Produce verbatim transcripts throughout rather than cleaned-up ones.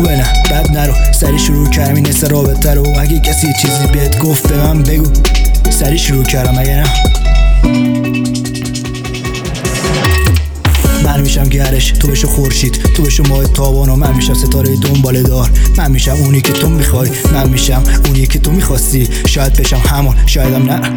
خوبه نه بد نرو، سری شروع کردم این نسه رابطه رو. اگه کسی چیزی بهت گفت به من بگو، سری شروع کردم اگه نه من میشم گرش، تو بشو خورشید، تو بشو ماه تابان و من میشم ستاره دنباله دار. من میشم اونی که تو میخوای، من میشم اونی که تو میخواستی. شاید بشم همون، شایدم نه.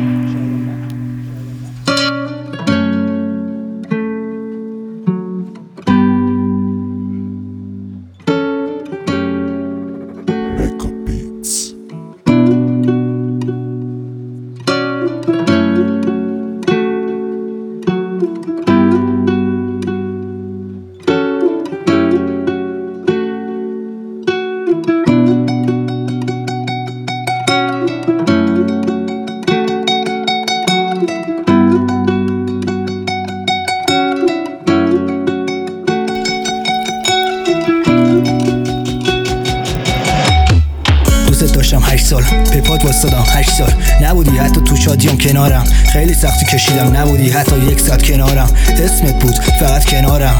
داشتم هشت سال پیپات واسدم هشت سال نبودی حتی تو شادیام کنارم. خیلی سختی کشیدم نبودی حتی یک ساعت کنارم. اسمت بود فقط کنارم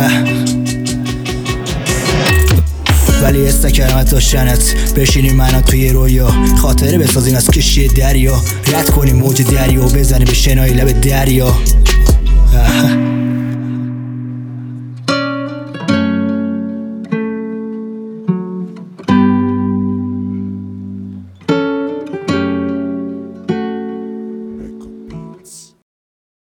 ولی استکرم از داشتنت. بشینیم منو توی رویا، خاطره بسازیم از کشی دریا. رد کنیم موج دریا و بزنیم به شنای لب دریا.